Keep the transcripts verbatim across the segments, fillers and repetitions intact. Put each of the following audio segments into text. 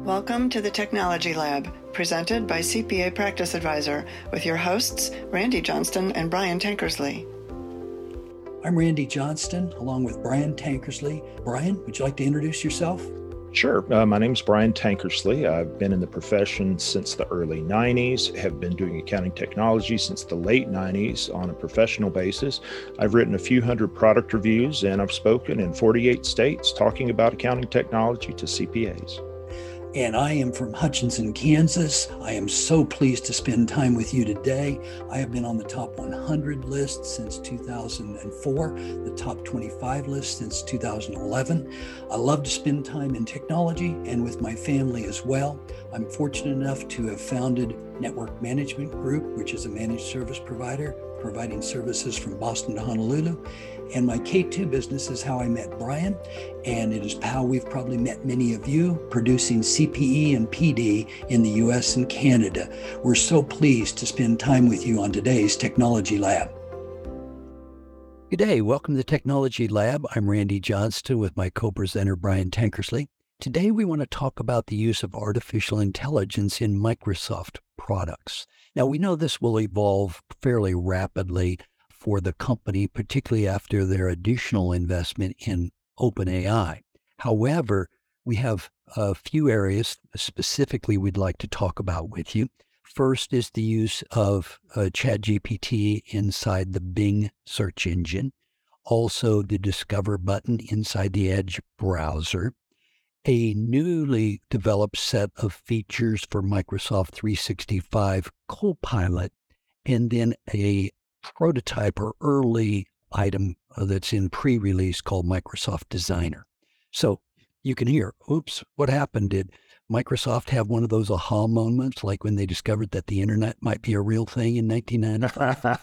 Welcome to the Technology Lab, presented by C P A Practice Advisor, with your hosts, Randy Johnston and Brian Tankersley. I'm Randy Johnston, along with Brian Tankersley. Brian, would you like to introduce yourself? Sure. Uh, my name is Brian Tankersley. I've been in the profession since the early nineties, have been doing accounting technology since the late nineties on a professional basis. I've written a few hundred product reviews, and I've spoken in forty-eight states talking about accounting technology to C P As. And I am from Hutchinson, Kansas. I am so pleased to spend time with you today. I have been on the top one hundred list since two thousand four, the top twenty-five list since two thousand eleven. I love to spend time in technology and with my family as well. I'm fortunate enough to have founded Network Management Group, which is a managed service provider, providing services from Boston to Honolulu. And my K two business is how I met Brian, and it is how we've probably met many of you, producing C P E and P D in the U S and Canada. We're so pleased to spend time with you on today's Technology Lab. Good day. Welcome to the Technology Lab. I'm Randy Johnston with my co-presenter, Brian Tankersley. Today, we want to talk about the use of artificial intelligence in Microsoft products. Now, we know this will evolve fairly rapidly for the company, particularly after their additional investment in OpenAI. However, we have a few areas specifically we'd like to talk about with you. First is the use of uh, ChatGPT inside the Bing search engine, also the Discover button inside the Edge browser, a newly developed set of features for Microsoft three sixty-five Copilot, and then a prototype or early item that's in pre-release called Microsoft Designer. So you can hear, oops, what happened? Did Microsoft have one of those aha moments, like when they discovered that the internet might be a real thing in nineteen ninety-five?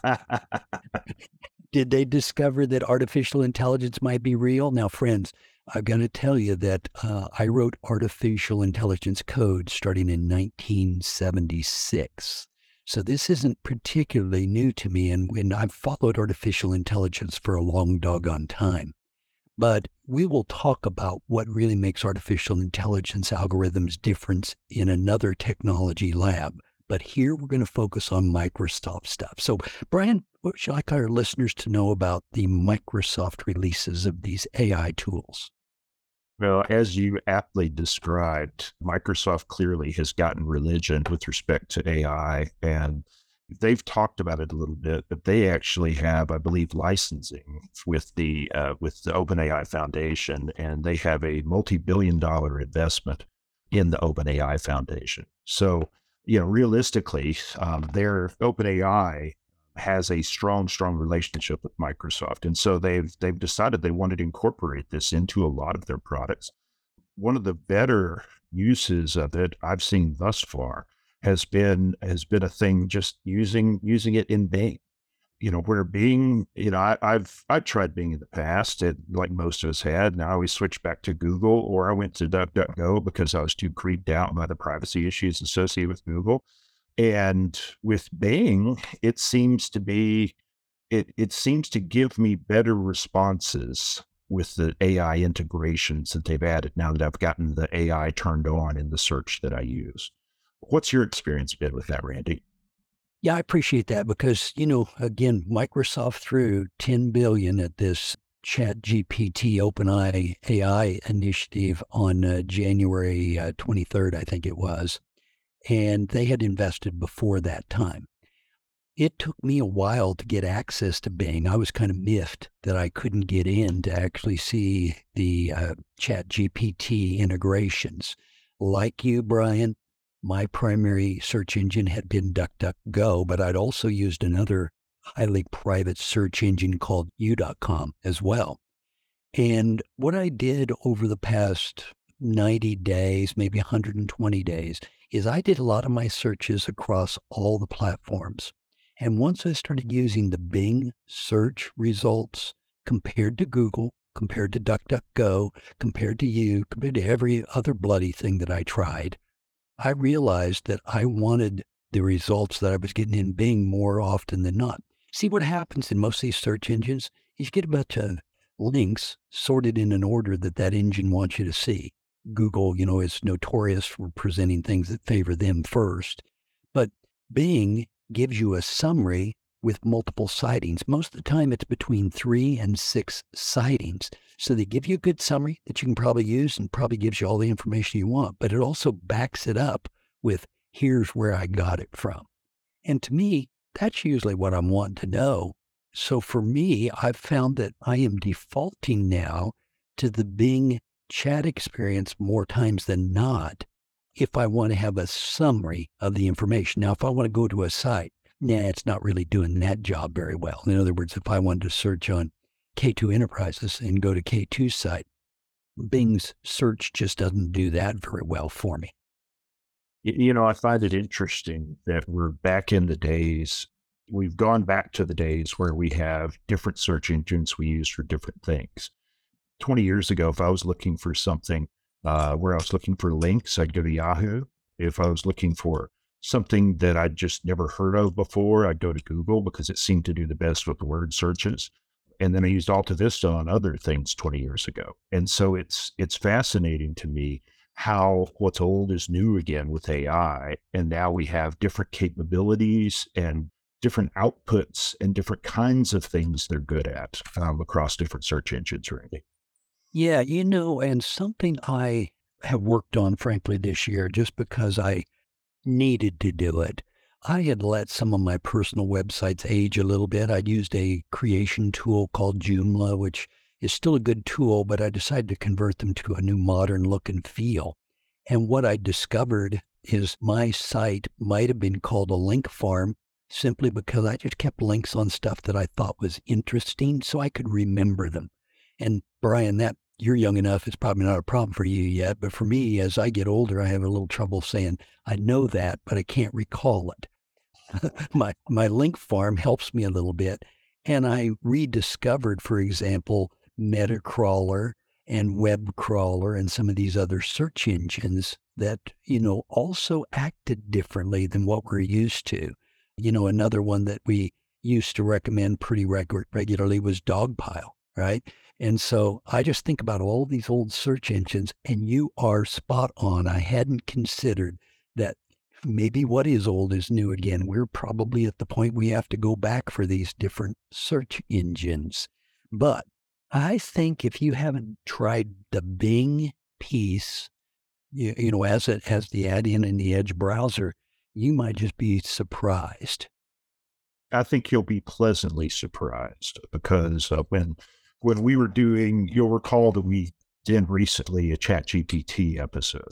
Did they discover that artificial intelligence might be real? Now, friends, I've got to tell you that uh, I wrote artificial intelligence code starting in nineteen seventy-six. So this isn't particularly new to me, and when I've followed artificial intelligence for a long doggone time. But we will talk about what really makes artificial intelligence algorithms different in another technology lab. But here we're going to focus on Microsoft stuff. So, Brian, what would you like our listeners to know about the Microsoft releases of these A I tools? Well, as you aptly described, Microsoft clearly has gotten religion with respect to A I, and they've talked about it a little bit, but they actually have, I believe, licensing with the uh, with the OpenAI Foundation, and they have a multi-billion dollar investment in the OpenAI Foundation. So, you know, realistically, um, their OpenAI has a strong, strong relationship with Microsoft. And so they've they've decided they wanted to incorporate this into a lot of their products. One of the better uses of it I've seen thus far has been has been a thing just using using it in Bing. You know, where Bing, you know, I, I've I've tried Bing in the past, it, like most of us had, and I always switched back to Google, or I went to DuckDuckGo because I was too creeped out by the privacy issues associated with Google. And with Bing, it seems to be, it, it seems to give me better responses with the A I integrations that they've added now that I've gotten the A I turned on in the search that I use. What's your experience been with that, Randy? Yeah, I appreciate that because, you know, again, Microsoft threw ten billion dollars at this ChatGPT OpenAI A I initiative on uh, January uh, twenty-third, I think it was. And they had invested before that time. It took me a while to get access to Bing. I was kind of miffed that I couldn't get in to actually see the uh, ChatGPT integrations. Like you, Brian, my primary search engine had been DuckDuckGo, but I'd also used another highly private search engine called U dot com as well. And what I did over the past ninety days, maybe one hundred twenty days, is I did a lot of my searches across all the platforms. And once I started using the Bing search results compared to Google, compared to DuckDuckGo, compared to you, compared to every other bloody thing that I tried, I realized that I wanted the results that I was getting in Bing more often than not. See, what happens in most of these search engines is you get a bunch of links sorted in an order that that engine wants you to see. Google, you know, is notorious for presenting things that favor them first. But Bing gives you a summary with multiple sightings. Most of the time, it's between three and six sightings. So they give you a good summary that you can probably use and probably gives you all the information you want. But it also backs it up with, here's where I got it from. And to me, that's usually what I'm wanting to know. So for me, I've found that I am defaulting now to the Bing chat experience more times than not if I want to have a summary of the information. Now, if I want to go to a site, nah, it's not really doing that job very well. In other words, if I wanted to search on K two Enterprises and go to K two's site, Bing's search just doesn't do that very well for me. You know, I find it interesting that we're back in the days, we've gone back to the days where we have different search engines we use for different things. twenty years ago, if I was looking for something uh, where I was looking for links, I'd go to Yahoo. If I was looking for something that I'd just never heard of before, I'd go to Google because it seemed to do the best with the word searches. And then I used Alta Vista on other things twenty years ago. And so it's it's fascinating to me how what's old is new again with A I. And now we have different capabilities and different outputs and different kinds of things they're good at um, across different search engines, Randy. Yeah, you know, and something I have worked on, frankly, this year, just because I needed to do it. I had let some of my personal websites age a little bit. I'd used a creation tool called Joomla, which is still a good tool, but I decided to convert them to a new modern look and feel. And what I discovered is my site might have been called a link farm simply because I just kept links on stuff that I thought was interesting so I could remember them. And Brian, that you're young enough, it's probably not a problem for you yet, but for me, as I get older, I have a little trouble saying, I know that, but I can't recall it. my my link farm helps me a little bit. And I rediscovered, for example, Metacrawler and WebCrawler and some of these other search engines that, you know, also acted differently than what we're used to. You know, another one that we used to recommend pretty regu- regularly was Dogpile, right? And so I just think about all these old search engines, and you are spot on. I hadn't considered that maybe what is old is new again. We're probably at the point we have to go back for these different search engines. But I think if you haven't tried the Bing piece, you, you know, as it has the add-in in the Edge browser, you might just be surprised. I think you'll be pleasantly surprised because uh, when when we were doing, you'll recall that we did recently a ChatGPT episode.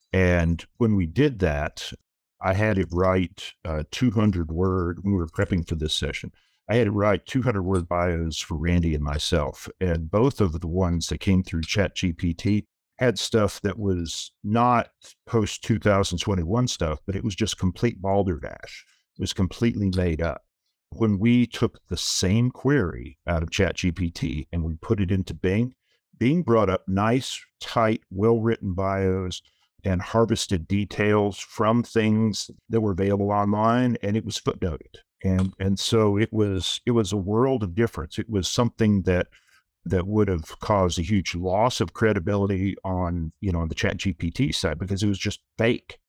And when we did that, I had it write uh, two hundred word, we were prepping for this session. I had it write two hundred word bios for Randy and myself. And both of the ones that came through ChatGPT had stuff that was not post two thousand twenty-one stuff, but it was just complete balderdash. It was completely made up. When we took the same query out of ChatGPT and we put it into Bing, Bing brought up nice, tight, well-written bios and harvested details from things that were available online, and it was footnoted. And and so it was it was a world of difference. It was something that that would have caused a huge loss of credibility on, you know, on the ChatGPT side because it was just fake.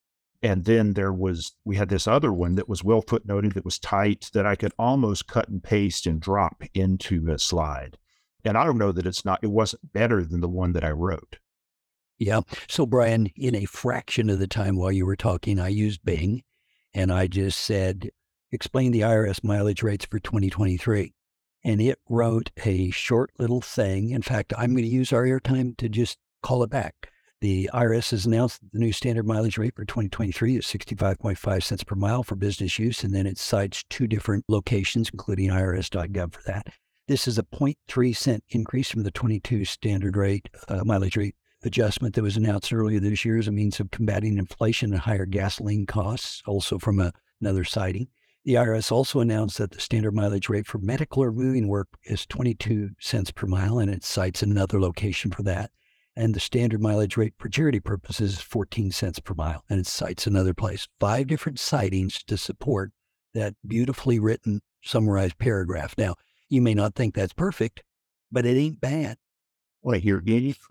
And then there was, we had this other one that was well footnoted, that was tight, that I could almost cut and paste and drop into a slide. And I don't know that it's not, it wasn't better than the one that I wrote. Yeah. So Brian, in a fraction of the time while you were talking, I used Bing and I just said, explain the I R S mileage rates for twenty twenty-three. And it wrote a short little thing. In fact, I'm going to use our airtime to just call it back. The I R S has announced that the new standard mileage rate for twenty twenty-three is sixty-five point five cents per mile for business use, and then it cites two different locations, including I R S dot gov for that. This is a zero point three cent increase from the twenty-two standard rate, uh, mileage rate adjustment that was announced earlier this year as a means of combating inflation and higher gasoline costs, also from a, another citing. The I R S also announced that the standard mileage rate for medical or moving work is twenty-two cents per mile, and it cites another location for that. And the standard mileage rate for charity purposes is fourteen cents per mile, and it cites another place. Five different citings to support that beautifully written, summarized paragraph. Now, you may not think that's perfect, but it ain't bad. Want to hear any crap?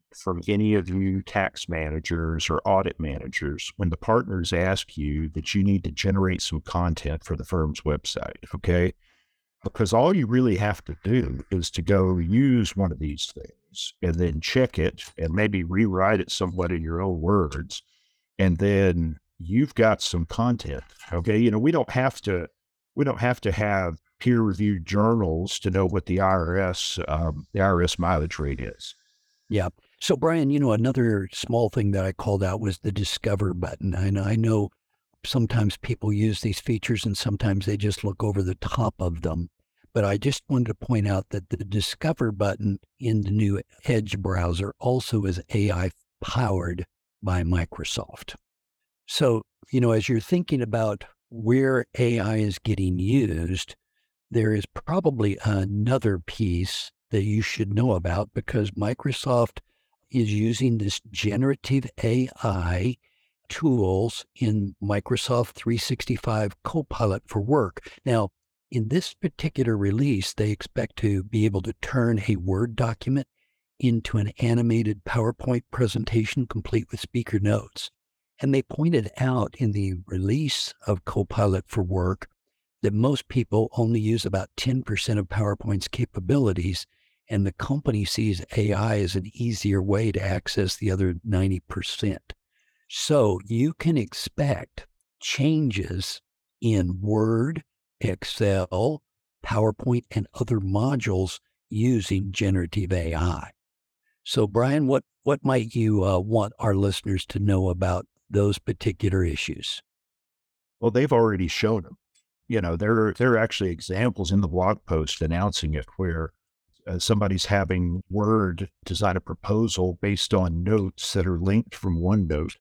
from any of you tax managers or audit managers when the partners ask you that you need to generate some content for the firm's website, okay? Because all you really have to do is to go use one of these things and then check it and maybe rewrite it somewhat in your own words. And then you've got some content. Okay. You know, we don't have to, we don't have to have peer reviewed journals to know what the I R S, um, the I R S mileage rate is. Yeah. So Brian, you know, another small thing that I called out was the Discover button. And I know sometimes people use these features and sometimes they just look over the top of them. But I just wanted to point out that the Discover button in the new Edge browser also is A I powered by Microsoft. So, you know, as you're thinking about where A I is getting used, there is probably another piece that you should know about because Microsoft is using this generative A I tools in Microsoft three sixty-five Copilot for Work. Now, in this particular release, they expect to be able to turn a Word document into an animated PowerPoint presentation complete with speaker notes. And they pointed out in the release of Copilot for Work that most people only use about ten percent of PowerPoint's capabilities, and the company sees A I as an easier way to access the other ninety percent. So you can expect changes in Word, Excel, PowerPoint, and other modules using generative A I. So Brian, what, what might you uh, want our listeners to know about those particular issues? Well, they've already shown them. You know, there, there are actually examples in the blog post announcing it where uh, somebody's having Word design a proposal based on notes that are linked from OneNote.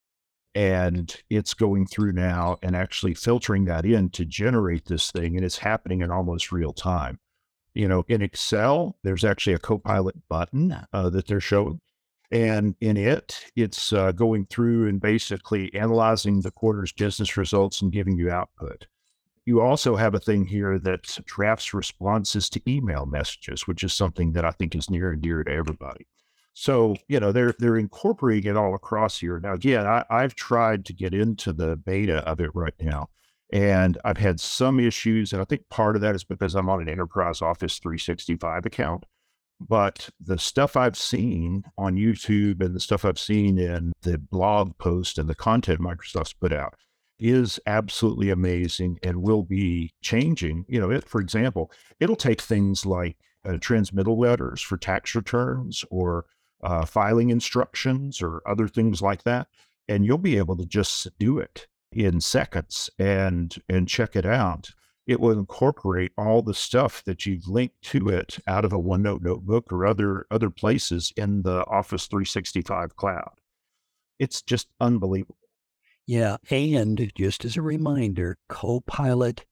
And it's going through now and actually filtering that in to generate this thing. And it's happening in almost real time. You know, in Excel, there's actually a Copilot button uh, that they're showing. And in it, it's uh, going through and basically analyzing the quarter's business results and giving you output. You also have a thing here that drafts responses to email messages, which is something that I think is near and dear to everybody. So, you know, they're they're incorporating it all across here. Now, again, I, I've tried to get into the beta of it right now, and I've had some issues. And I think part of that is because I'm on an Enterprise Office three sixty-five account. But the stuff I've seen on YouTube and the stuff I've seen in the blog post and the content Microsoft's put out is absolutely amazing and will be changing. You know, it, for example, it'll take things like uh, transmittal letters for tax returns or uh, filing instructions or other things like that, and you'll be able to just do it in seconds and and check it out. It will incorporate all the stuff that you've linked to it out of a OneNote notebook or other other places in the Office three sixty-five cloud. It's just unbelievable. Yeah, and just as a reminder, Copilot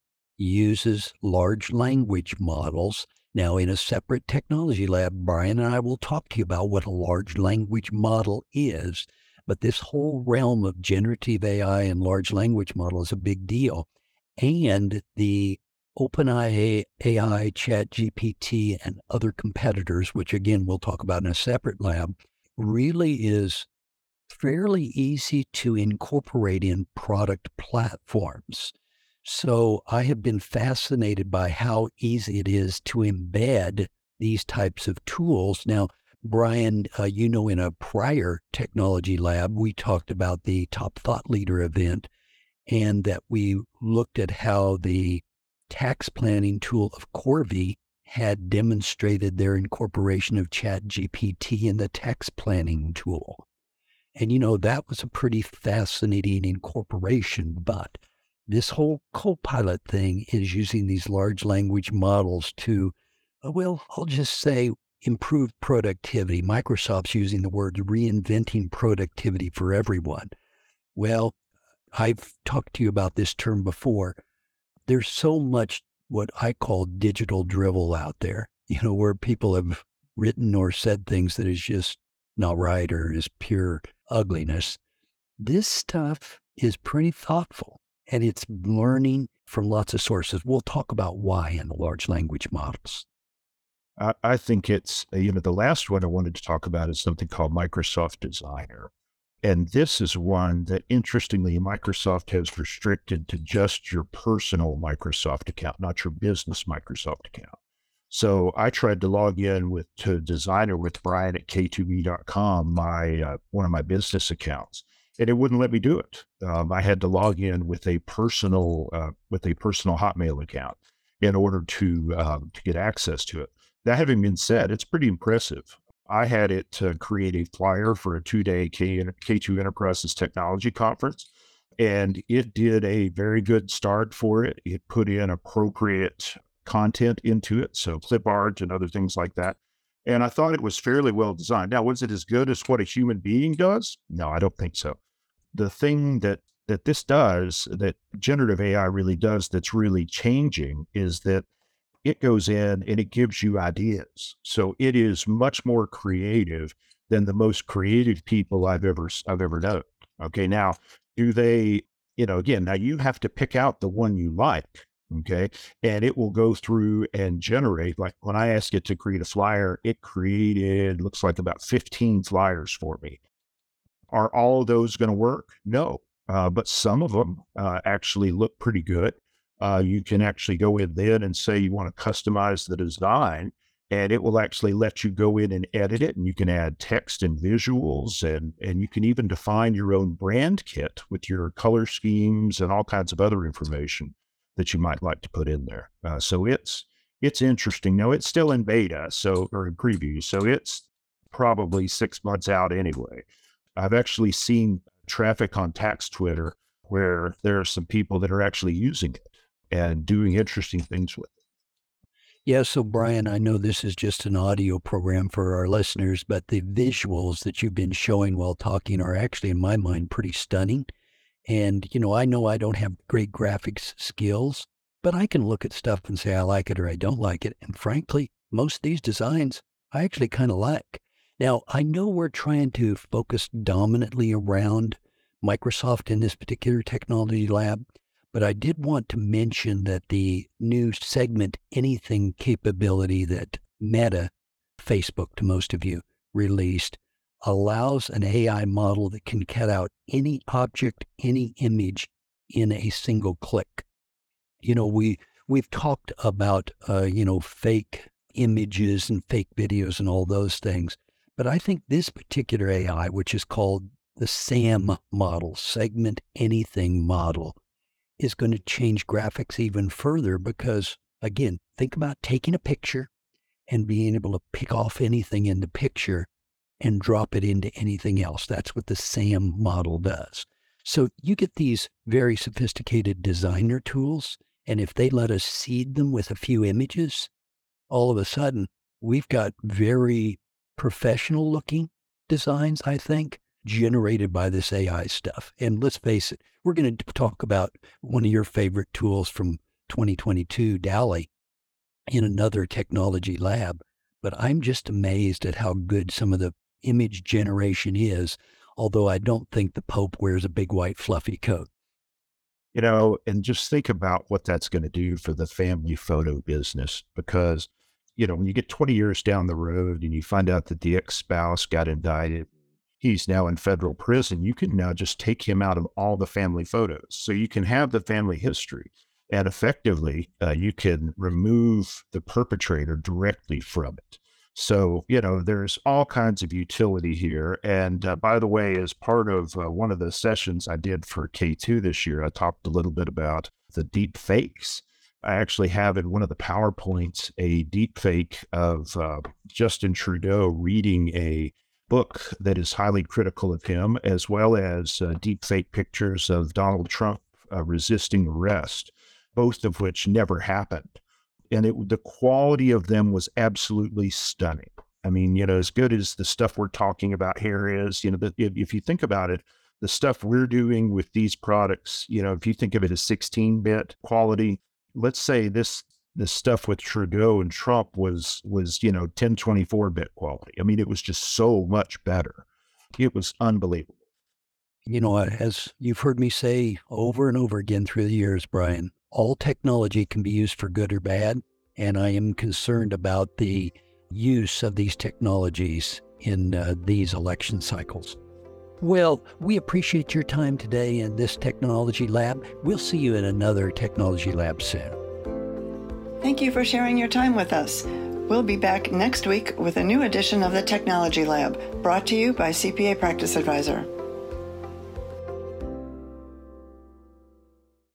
uses large language models. Now, in a separate technology lab, Brian and I will talk to you about what a large language model is, but this whole realm of generative A I and large language model is a big deal. And the OpenAI, A I, ChatGPT, and other competitors, which again, we'll talk about in a separate lab, really is fairly easy to incorporate in product platforms. So I have been fascinated by how easy it is to embed these types of tools. Now, Brian, uh, you know, in a prior technology lab, we talked about the Top Thought Leader event and that we looked at how the tax planning tool of Corvi had demonstrated their incorporation of ChatGPT in the tax planning tool. And, you know, that was a pretty fascinating incorporation, but this whole Copilot thing is using these large language models to, uh, well, I'll just say improve productivity. Microsoft's using the word reinventing productivity for everyone. Well, I've talked to you about this term before. There's so much what I call digital drivel out there, you know, where people have written or said things that is just not right or is pure ugliness. This stuff is pretty thoughtful and it's learning from lots of sources. We'll talk about why in the large language models. I, I think it's, uh, you know, the last one I wanted to talk about is something called Microsoft Designer. And this is one that, interestingly, Microsoft has restricted to just your personal Microsoft account, not your business Microsoft account. So I tried to log in with to Designer with Brian at K two B dot com, my uh, one of my business accounts, and it wouldn't let me do it. Um, I had to log in with a personal uh, with a personal Hotmail account in order to um, to get access to it. That having been said, it's pretty impressive. I had it to create a flyer for a two-day K, K2 Enterprises Technology Conference, and it did a very good start for it. It put in appropriate content into it, so clip art and other things like that. And I thought it was fairly well designed. Now, was it as good as what a human being does? No, I don't think so. The thing that that this does, that generative A I really does, that's really changing, is that it goes in and it gives you ideas. So it is much more creative than the most creative people I've ever I've ever known. Okay, now do they, you know, again, now you have to pick out the one you like. Okay, and it will go through and generate. Like when I asked it to create a flyer, it created looks like about fifteen flyers for me. Are all of those going to work? No, uh, but some of them uh, actually look pretty good. Uh, you can actually go in then and say you want to customize the design, and it will actually let you go in and edit it. And you can add text and visuals, and and you can even define your own brand kit with your color schemes and all kinds of other information that you might like to put in there. Uh, so it's it's interesting. Now it's still in beta, so or in preview, so it's probably six months out anyway. I've actually seen traffic on Tax Twitter where there are some people that are actually using it and doing interesting things with it. Yeah, so Brian, I know this is just an audio program for our listeners, but the visuals that you've been showing while talking are actually, in my mind, pretty stunning. And, you know, I know I don't have great graphics skills, but I can look at stuff and say I like it or I don't like it. And frankly, most of these designs I actually kind of like. Now, I know we're trying to focus dominantly around Microsoft in this particular technology lab, but I did want to mention that the new segment anything capability that Meta, Facebook to most of you, released allows an A I model that can cut out any object, any image in a single click. You know, we, we've talked about, uh, you know, fake images and fake videos and all those things. But I think this particular A I, which is called the SAM model, Segment Anything Model, is going to change graphics even further because, again, think about taking a picture and being able to pick off anything in the picture and drop it into anything else. That's what the SAM model does. So you get these very sophisticated designer tools, and if they let us seed them with a few images, all of a sudden we've got very professional looking designs, I think, generated by this A I stuff. And let's face it, we're going to talk about one of your favorite tools from twenty twenty-two, DALL-E, in another technology lab. But I'm just amazed at how good some of the image generation is, although I don't think the Pope wears a big white fluffy coat. You know, and just think about what that's going to do for the family photo business, because, you know, when you get twenty years down the road and you find out that the ex-spouse got indicted, he's now in federal prison, you can now just take him out of all the family photos. So you can have the family history, and effectively uh, you can remove the perpetrator directly from it. So, you know, there's all kinds of utility here. And uh, by the way, as part of uh, one of the sessions I did for K two this year, I talked a little bit about the deep fakes. I actually have in one of the PowerPoints a deep fake of uh, Justin Trudeau reading a book that is highly critical of him, as well as uh, deep fake pictures of Donald Trump uh, resisting arrest, both of which never happened. And it, the quality of them was absolutely stunning. I mean, you know, as good as the stuff we're talking about here is, you know, the, if, if you think about it, the stuff we're doing with these products, you know, if you think of it as sixteen bit quality, let's say this, this stuff with Trudeau and Trump was, was, you know, ten twenty-four bit quality. I mean, it was just so much better. It was unbelievable. You know, as you've heard me say over and over again through the years, Brian, all technology can be used for good or bad. And I am concerned about the use of these technologies in uh, these election cycles. Well, we appreciate your time today in this Technology Lab. We'll see you in another Technology Lab soon. Thank you for sharing your time with us. We'll be back next week with a new edition of the Technology Lab, brought to you by C P A Practice Advisor.